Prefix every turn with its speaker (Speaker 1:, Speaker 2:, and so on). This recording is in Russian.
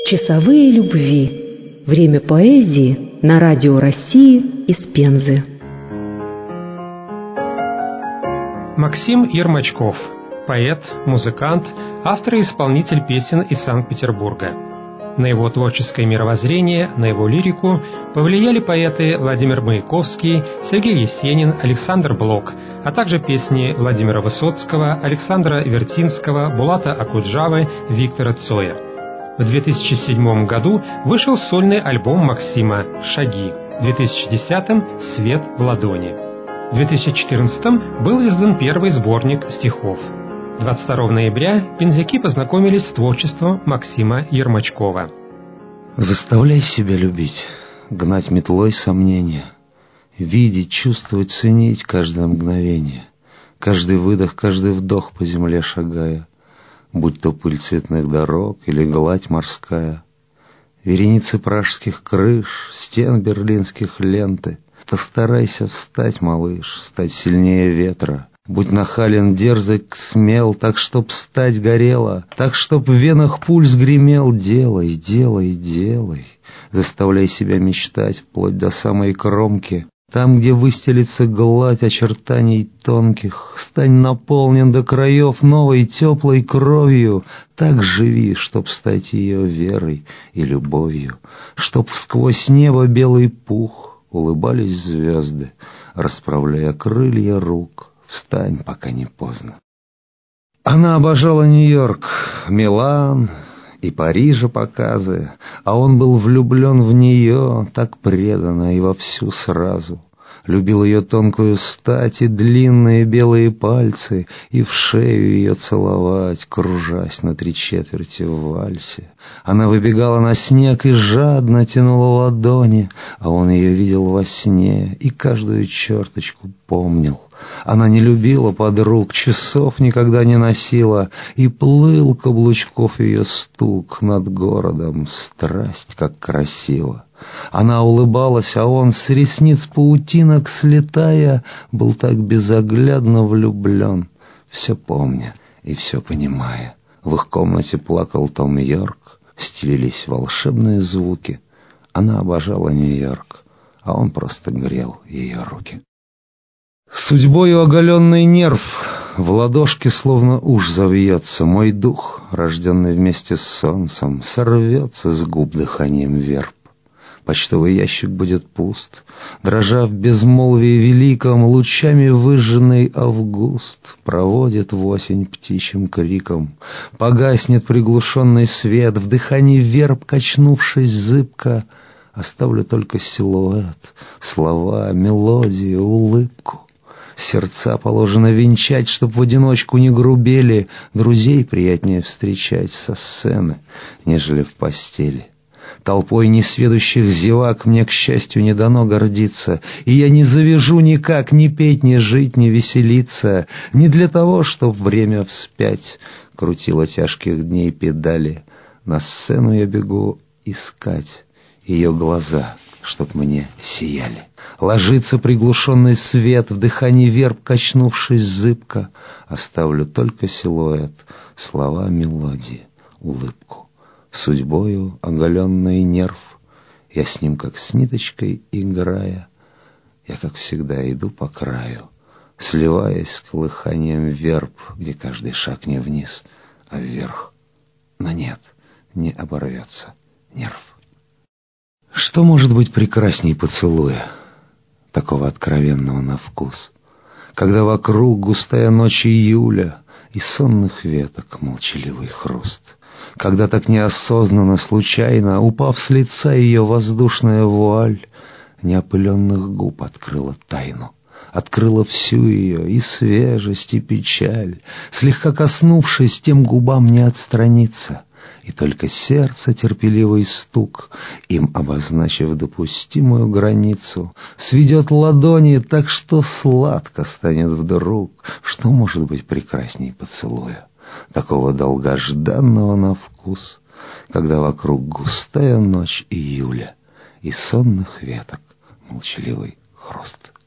Speaker 1: Часовые любви. Время поэзии на Радио России из Пензы.
Speaker 2: Максим Ермачков. Поэт, музыкант, автор и исполнитель песен из Санкт-Петербурга. На его творческое мировоззрение, на его лирику повлияли поэты Владимир Маяковский, Сергей Есенин, Александр Блок, а также песни Владимира Высоцкого, Александра Вертинского, Булата Акуджавы, Виктора Цоя. В 2007 году вышел сольный альбом Максима «Шаги», в 2010-м «Свет в ладони». В 2014-м был издан первый сборник стихов. 22 ноября пензяки познакомились с творчеством Максима Ермачкова.
Speaker 3: Заставляй себя любить, гнать метлой сомнения, видеть, чувствовать, ценить каждое мгновение, каждый выдох, каждый вдох по земле шагая, будь то пыль цветных дорог или гладь морская, вереницы пражских крыш, стен берлинских ленты. Постарайся встать, малыш, стать сильнее ветра. Будь нахален, дерзок, смел, так, чтоб стать горело, так, чтоб в венах пульс гремел. Делай, делай, делай. Заставляй себя мечтать вплоть до самой кромки. Там, где выстелится гладь очертаний тонких, стань наполнен до краев новой теплой кровью. Так живи, чтоб стать ее верой и любовью, чтоб сквозь небо белый пух улыбались звезды, расправляя крылья рук. Встань, пока не поздно. Она обожала Нью-Йорк, Милан и Парижа показы, а он был влюблен в нее так преданно и вовсю сразу. Любил ее тонкую стать и длинные белые пальцы, и в шею ее целовать, кружась на 3/4 в вальсе. Она выбегала на снег и жадно тянула ладони, а он ее видел во сне и каждую черточку помнил. Она не любила подруг, часов никогда не носила, и плыл каблучков ее стук над городом. Страсть, как красиво! Она улыбалась, а он, с ресниц паутинок слетая, был так безоглядно влюблен, все помня и все понимая. В их комнате плакал Том Йорк, стелились волшебные звуки. Она обожала Нью-Йорк, а он просто грел ее руки. Судьбою оголенный нерв в ладошке словно уж завьется. Мой дух, рожденный вместе с солнцем, сорвется с губ дыханием верб. Почтовый ящик будет пуст, дрожа в безмолвии великом, лучами выжженный август проводит в осень птичьим криком. Погаснет приглушенный свет, в дыхании верб, качнувшись зыбко, оставлю только силуэт, слова, мелодию, улыбку. Сердца положено венчать, чтоб в одиночку не грубели, друзей приятнее встречать со сцены, нежели в постели. Толпой несведущих зевак мне, к счастью, не дано гордиться, и я не завяжу никак ни петь, ни жить, ни веселиться, не для того, чтоб время вспять крутило тяжких дней педали. На сцену я бегу искать ее глаза, чтоб мне сияли. Ложится приглушенный свет, в дыхании верб, качнувшись зыбко, оставлю только силуэт, слова, мелодии, улыбку. Судьбою оголенный нерв, я с ним как с ниточкой играя, я, как всегда, иду по краю, сливаясь с колыханием верб, где каждый шаг не вниз, а вверх. Но нет, не оборвется нерв. Что может быть прекрасней поцелуя, такого откровенного на вкус, когда вокруг густая ночь июля и сонных веток молчаливый хруст, когда так неосознанно, случайно, упав с лица ее воздушная вуаль, неопыленных губ открыла тайну, открыла всю ее, и свежесть, и печаль, слегка коснувшись, тем губам не отстраниться, и только сердце терпеливый стук, им обозначив допустимую границу, сведет ладони так, что сладко станет вдруг. Что может быть прекрасней поцелуя, такого долгожданного на вкус, когда вокруг густая ночь июля и сонных веток молчаливый хруст?